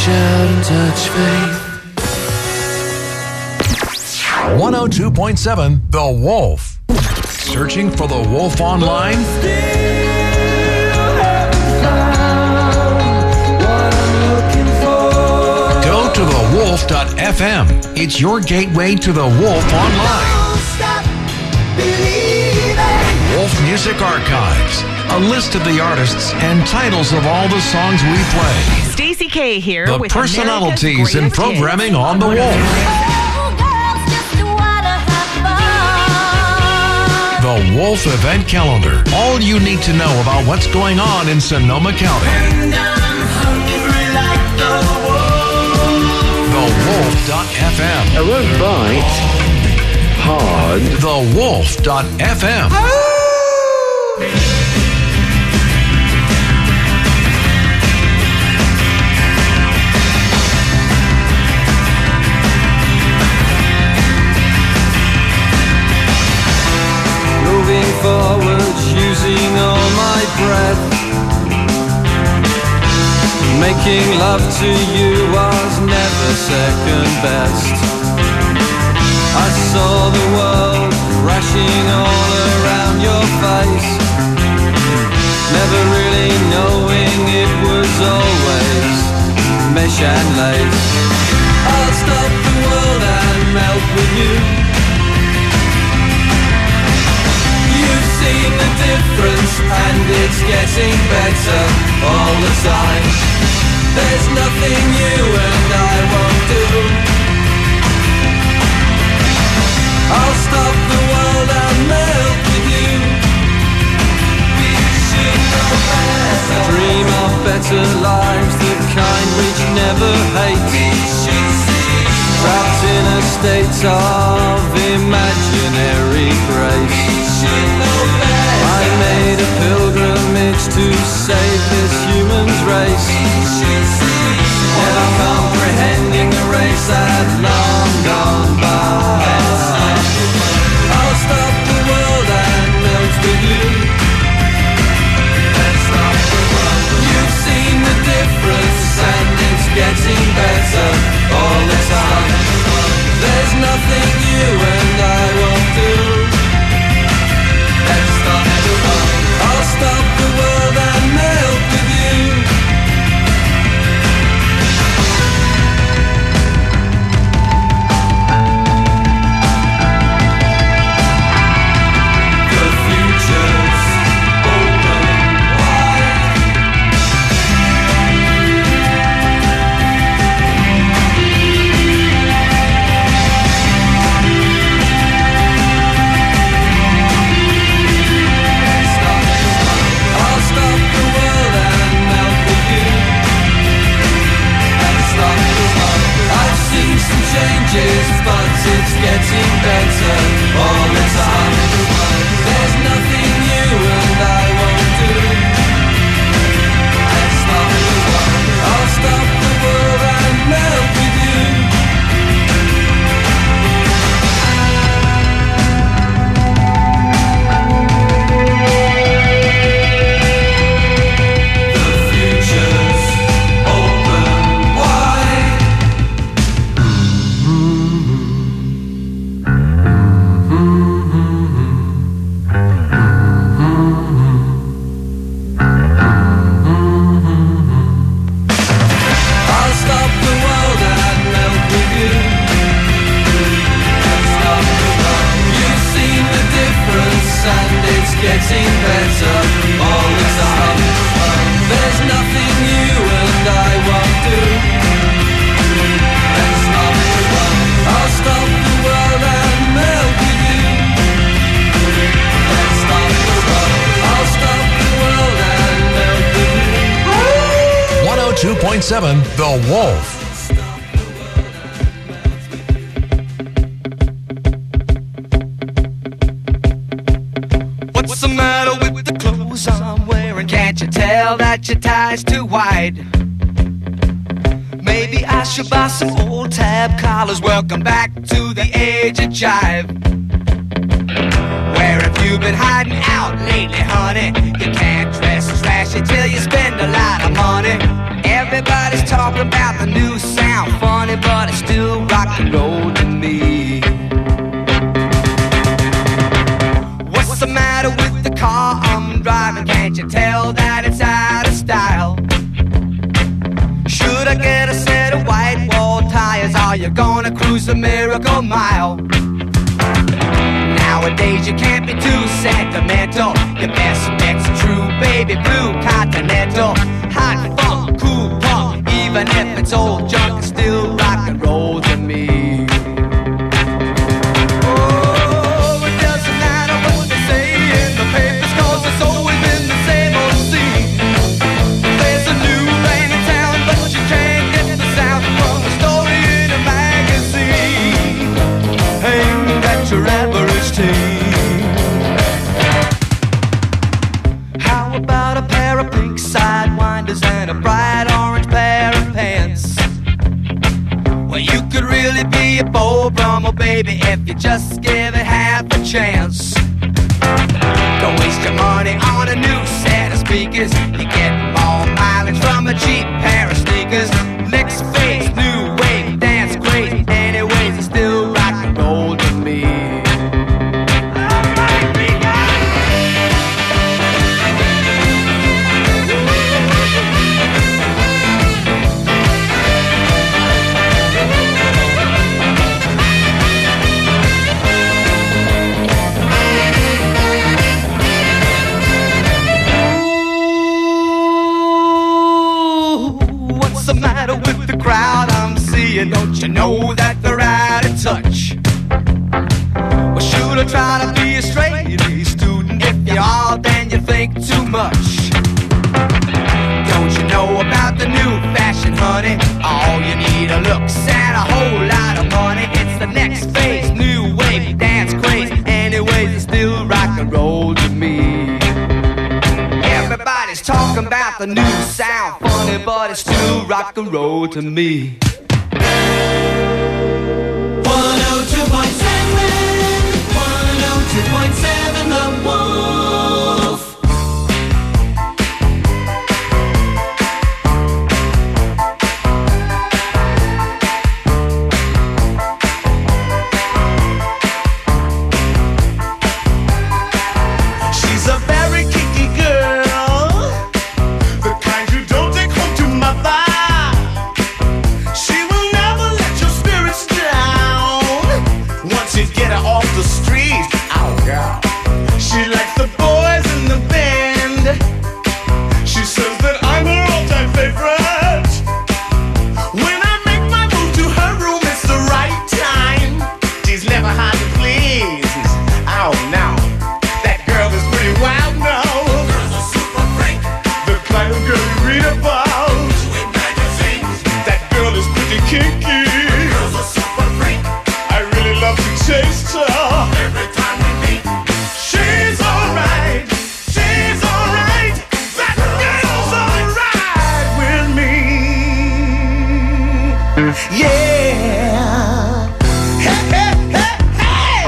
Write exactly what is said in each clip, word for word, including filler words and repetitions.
reach out and touch faith. one oh two point seven The Wolf. Searching for The Wolf online? Go to the wolf dot f m. It's your gateway to The Wolf online. Wolf Music Archives. A list of the artists and titles of all the songs we play. Stacey K here The with personalities and America's programming Greatest on The Wolf. The Wolf Event Calendar. All you need to know about what's going on in Sonoma County. the wolf dot f m. I won't bite hard. the wolf dot f m. Moving forward, using all my breath. Making love to you was never second best. I saw the world crashing all around your face, never really knowing it was always mesh and lace. I'll stop the world and melt with you. You've seen the difference and it's getting better all the time. There's nothing you and I won't do. I'll stop the world and melt with you. We should know better. Dream of better lives, the kind which never hate. We should see. Trapped in a state of imaginary grace. We should know better. I made a pilgrimage to save this human's race. We should see. Never comprehending a race that long gone by. I'll stop the world and melt with you. Let's stop the world. You've seen the difference and it's getting better all the time. There's nothing you and I won't do. Let's stop the world. I'll stop the world and melt with you. The future's open wide. I'll stop the world and melt with you. And stop the world. I've seen some changes, but it's getting better all the time. There's nothing you and I won't do. And stop the world. I'll stop the world and melt with you. The future's open wide. I'll stop the world and melt with you. And stop the world. You've seen the difference and it's getting better all the time. There's nothing you and I won't do. And stop the world. I'll stop the world and melt with you. And stop the world. I'll stop the world and melt with you. one oh two point seven The Wolf. What's the matter with the clothes I'm wearing? Can't you tell that your tie's too wide? Maybe I should buy some old tab collars. Welcome back to the age of jive. Where have you been hiding out lately, honey? You can't dress trashy till you spend a lot of money. Everybody's talking about the new sound, funny, but it's still rock and roll to me. What's the matter with the car I'm driving? Can't you tell that it's out of style? Should I get a set of white wall tires? Are you gonna cruise the Miracle Mile? Nowadays you can't be too sentimental. Your best bet's true, baby blue Continental. Hot funk, cool punk, even if it's old junk, it's still rock and roll to me. Oh, it doesn't matter what they say in the papers, 'cause it's always been the same old scene. There's a new rain in town, but you can't get the sound from a story in a magazine. Ain't that your average teen? How about a pair of pink sidewinders and a bright orange pair of pants? Well, you could really be a Beau Brummel, baby, if you just give it half a chance. Don't waste your money on a new set of speakers. You get more mileage from a cheap pair of sneakers. Next phase, new wave, dance crazy. Anyways, it's still rock and roll to me. What's the matter with the crowd I'm seeing? Don't you know that they're out of touch? Well, should I try to be a straight A student? If you are, then you think too much. Don't you know about the new fashion, honey? All you need are looks and a whole lot of money. It's the next phase, new wave, dance craze. Anyways, it's still rock and roll to me. Everybody's talking about the new sound, funny, but it's still rock and roll to me. one oh two point seven, one oh two point seven, The Wolf. She's a very kinky girl, the kind you don't take home to mother. She will never let your spirits down once you get her off the street. Oh, girl. She likes the boys in the band. She says that I'm her all-time favorite. When I make my move to her room, it's the right time. She's never hard to please. Oh, no. That girl is pretty wild now. Girl's a super freak, The kind of girl you read about. in magazines. That girl is pretty kinky. Girl's a super freak, I really love to taste her. every time we meet. She's alright. She's alright. That girl's alright with me. Yeah. Hey, hey, hey, hey.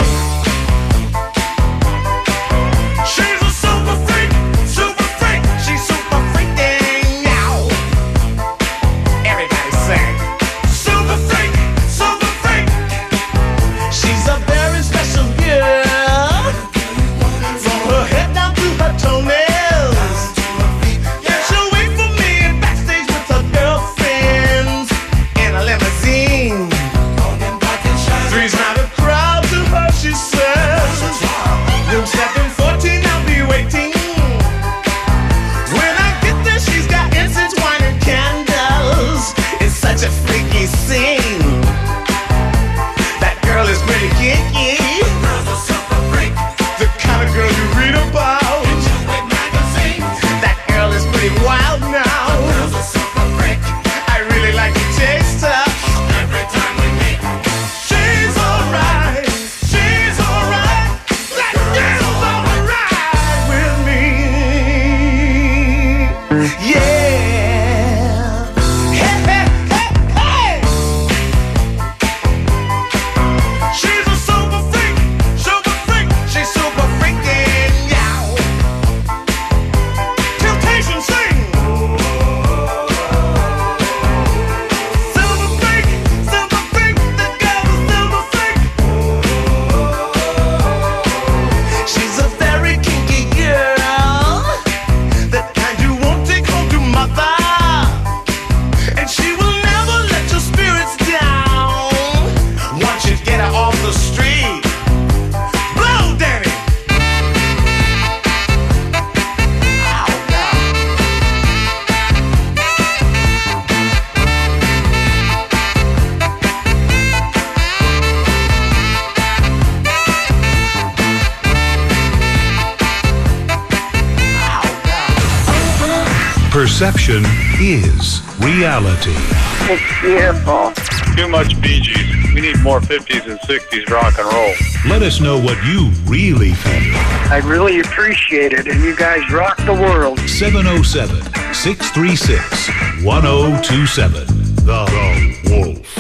She's a super freak. Super freak. She's super freaking now. Everybody sing. Super freak. Super freak. She's a very special girl. From her head down to her toenails. Yeah, she'll wait for me in backstage with her girlfriends in a limousine. Perception is reality. It's beautiful. Too much Bee Gees. We need more fifties and sixties rock and roll. Let us know what you really feel. I really appreciate it, and you guys rock the world. seven oh seven, six three six, one oh two seven. The, the Wolf.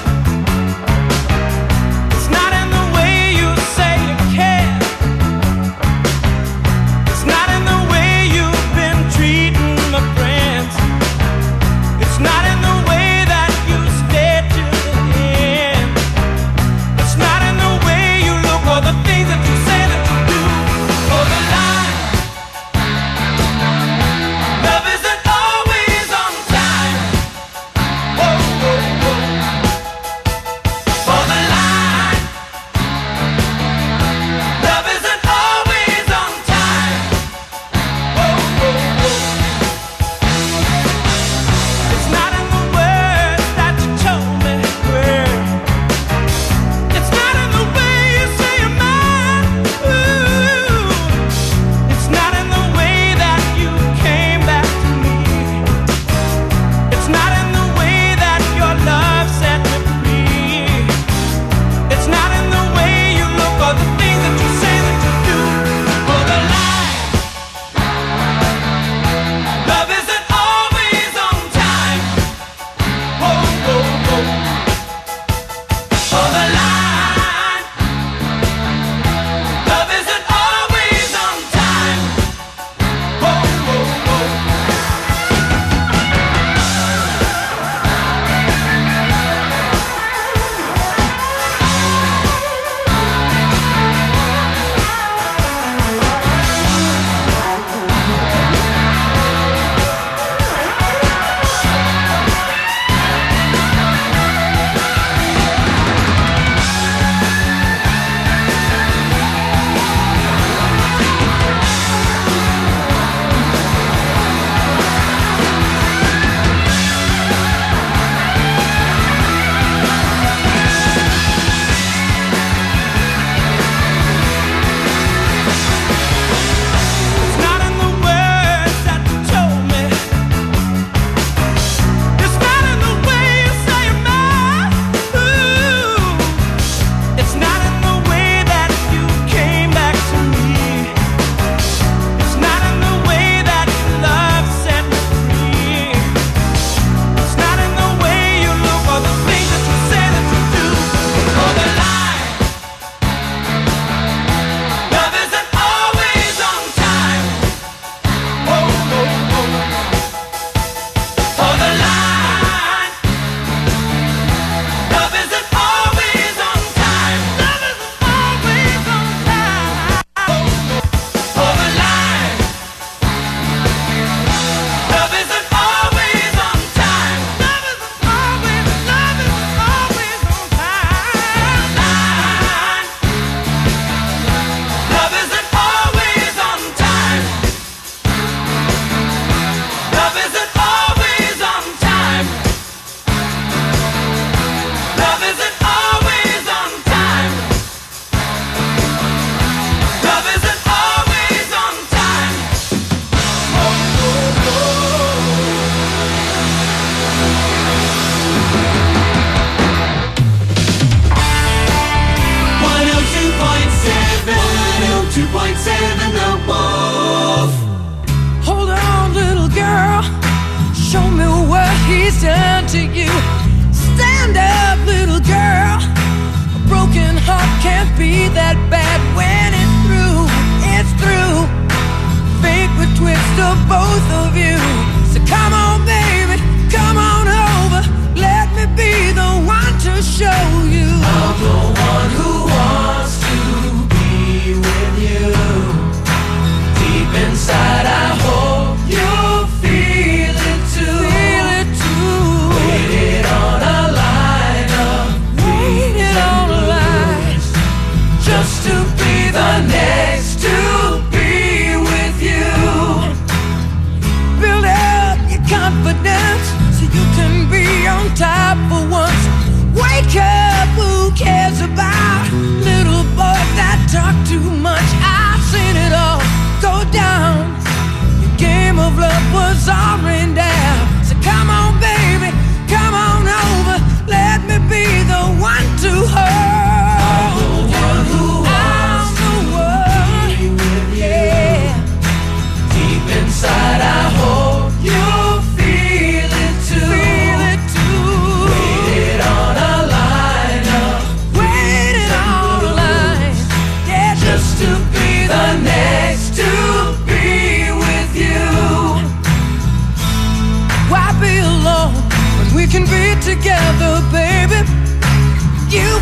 It's not in the way you say you care.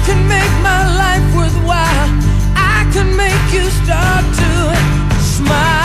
can make my life worthwhile. I can make you start to smile.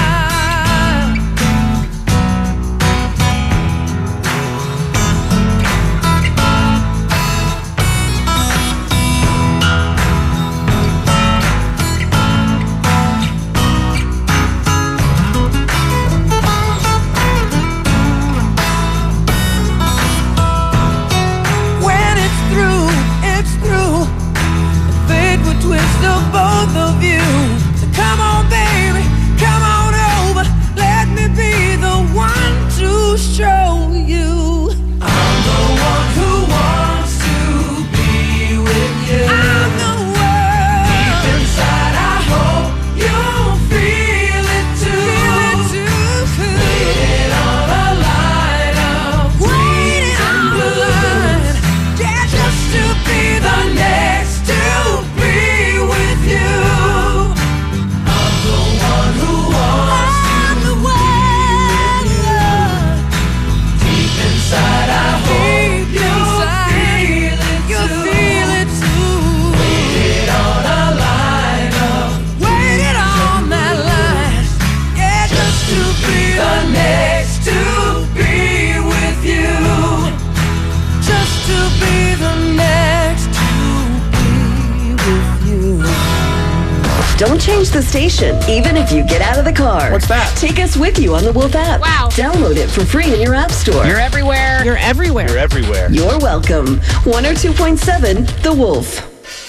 When it's through, it's through. Fate would twist the both of you. So come on, baby, come on over. Let me be the one to show you. I'm the one who wants to be with you. I'm the one. Deep inside, I hope you'll feel it too. Feel it too. Waiting on a line of waiting on the line. Yeah, just to be the next to be with you. I'm the one who wants I'm to the one. Be with you. Deep inside, I hope you'll feel it you'll too. Feel it too. Waiting on a line of waiting on that line. Yeah, just to be the next to be with you. Just to be the next to be with you. Don't change the station, even if you get out of the car. What's that? Take us with you on the Wolf app. Wow. Download it for free in your app store. You're everywhere. You're everywhere. You're everywhere. You're welcome. one oh two point seven The Wolf.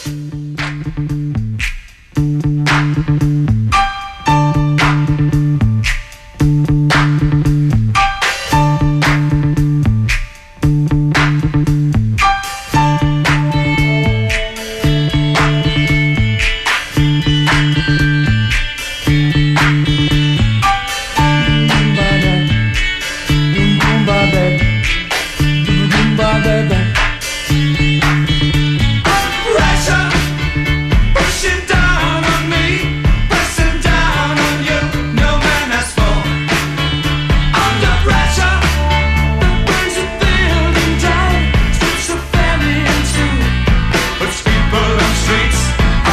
Pressure pushing down on me, pressing down on you. No man has fallen under pressure. The winds are building down, strips of family and two, but people on streets.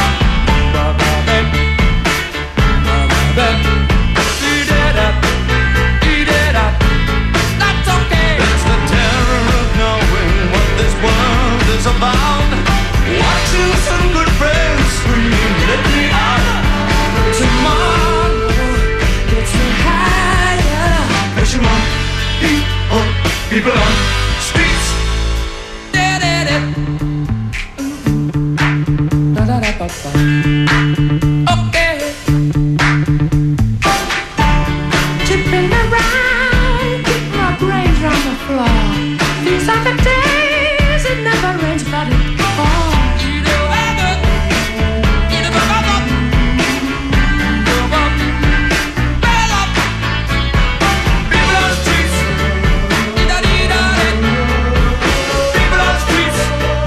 Eat it up, eat it up. That's okay. It's the terror of knowing what this world is about. Watching some good friends scream, let me out. Tomorrow gets me higher. Pressure on people, people on streets. Okay. Tipping around, keep my brains on the floor. These are the days it never rains, but it falls. People on streets. People on streets.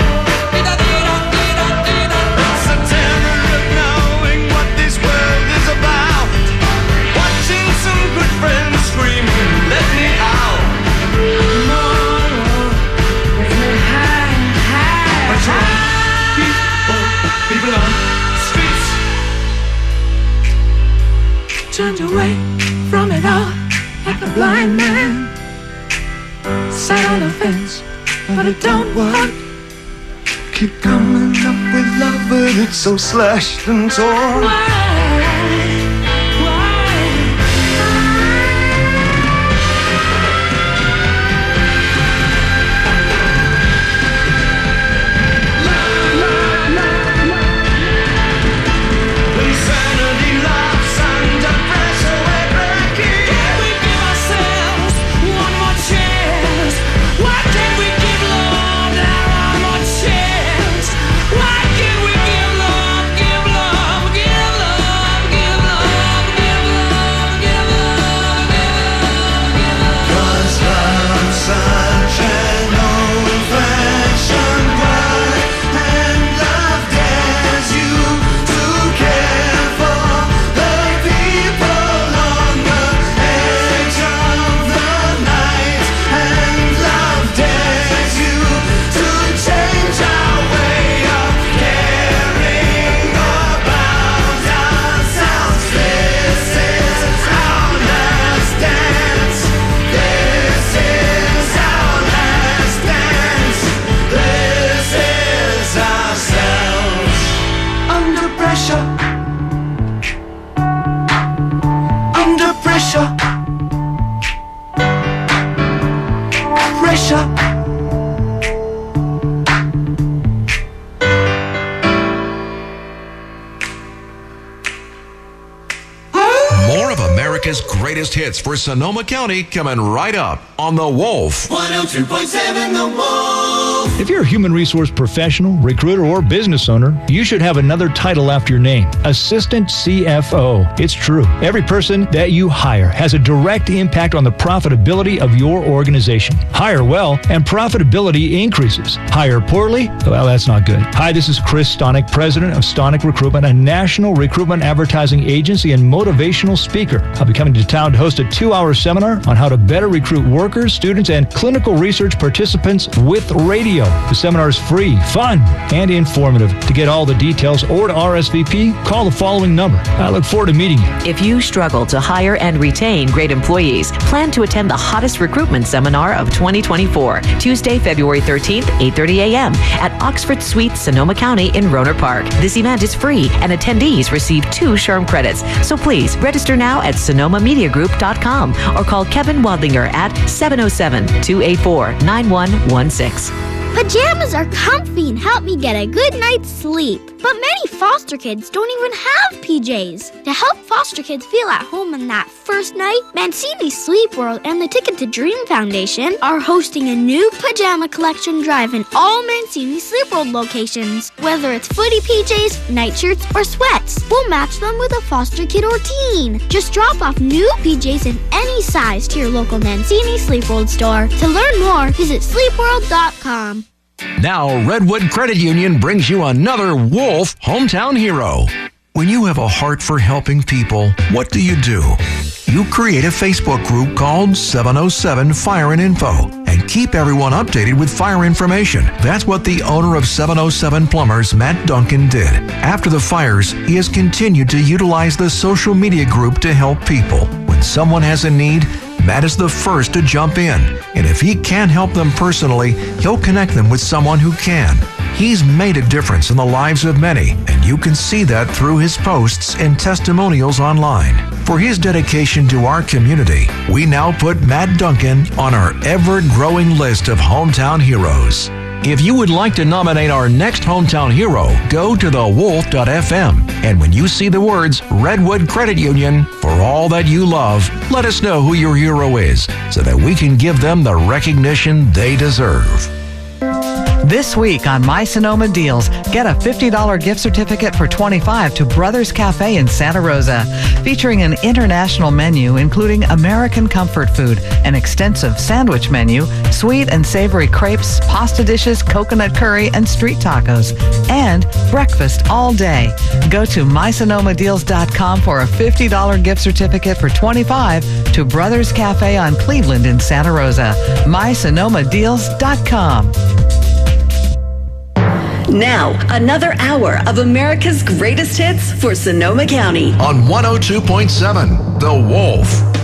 It's the terror of knowing what this world is about. Watching some good friends screaming, let me out. Tomorrow, let me high, high, high. People, people on streets. Turned away from it all like a blind man. Sat on the fence, but it don't work. Keep coming up with love, but it's so slashed and torn. Why? Insanity laughs under pressure, we're breaking. Can we give ourselves one more chance? Why can't we give love now one more chance? Why can't we give love, give love, give love? the pressure. Pressure. More of America's greatest hits for Sonoma County coming right up on The Wolf. one oh two point seven The Wolf. If you're a human resource professional, recruiter, or business owner, you should have another title after your name, Assistant C F O. It's true. Every person that you hire has a direct impact on the profitability of your organization. Hire well, and profitability increases. Hire poorly? Well, that's not good. Hi, this is Chris Stonick, president of Stonick Recruitment, a national recruitment advertising agency and motivational speaker. I'll be coming to town to host a two-hour seminar on how to better recruit workers, students, and clinical research participants with radio. The seminar is free, fun, and informative. To get all the details or to R S V P, call the following number. I look forward to meeting you. If you struggle to hire and retain great employees, plan to attend the hottest recruitment seminar of twenty twenty-four, Tuesday, February thirteenth, eight thirty a.m. at Oxford Suite, Sonoma County in Rohnert Park. This event is free, and attendees receive two SHRM credits. So please register now at sonoma media group dot com or call Kevin Wadlinger at seven oh seven, two eight four, nine one one six. Pajamas are comfy and help me get a good night's sleep. But many foster kids don't even have P Js. To help foster kids feel at home on that first night, Mancini Sleep World and the Ticket to Dream Foundation are hosting a new pajama collection drive in all Mancini Sleep World locations. Whether it's footy P Js, nightshirts, or sweats, we'll match them with a foster kid or teen. Just drop off new P Js in any size to your local Mancini Sleep World store. To learn more, visit sleep world dot com. Now, Redwood Credit Union brings you another Wolf Hometown Hero. When you have a heart for helping people, what do you do? You create a Facebook group called seven oh seven Fire and Info and keep everyone updated with fire information. That's what the owner of seven oh seven Plumbers, Matt Duncan, did. After the fires, he has continued to utilize the social media group to help people. When someone has a need, Matt is the first to jump in, and if he can't help them personally, he'll connect them with someone who can. He's made a difference in the lives of many, and you can see that through his posts and testimonials online. For his dedication to our community, we now put Matt Duncan on our ever-growing list of hometown heroes. If you would like to nominate our next hometown hero, go to the wolf dot f m. And when you see the words Redwood Credit Union, for all that you love, let us know who your hero is so that we can give them the recognition they deserve. This week on My Sonoma Deals, get a fifty dollars gift certificate for twenty-five dollars to Brothers Cafe in Santa Rosa, featuring an international menu including American comfort food, an extensive sandwich menu, sweet and savory crepes, pasta dishes, coconut curry, and street tacos, and breakfast all day. Go to my sonoma deals dot com for a fifty dollars gift certificate for twenty-five dollars to Brothers Cafe on Cleveland in Santa Rosa. my sonoma deals dot com. Now, another hour of America's greatest hits for Sonoma County. On one oh two point seven, The Wolf.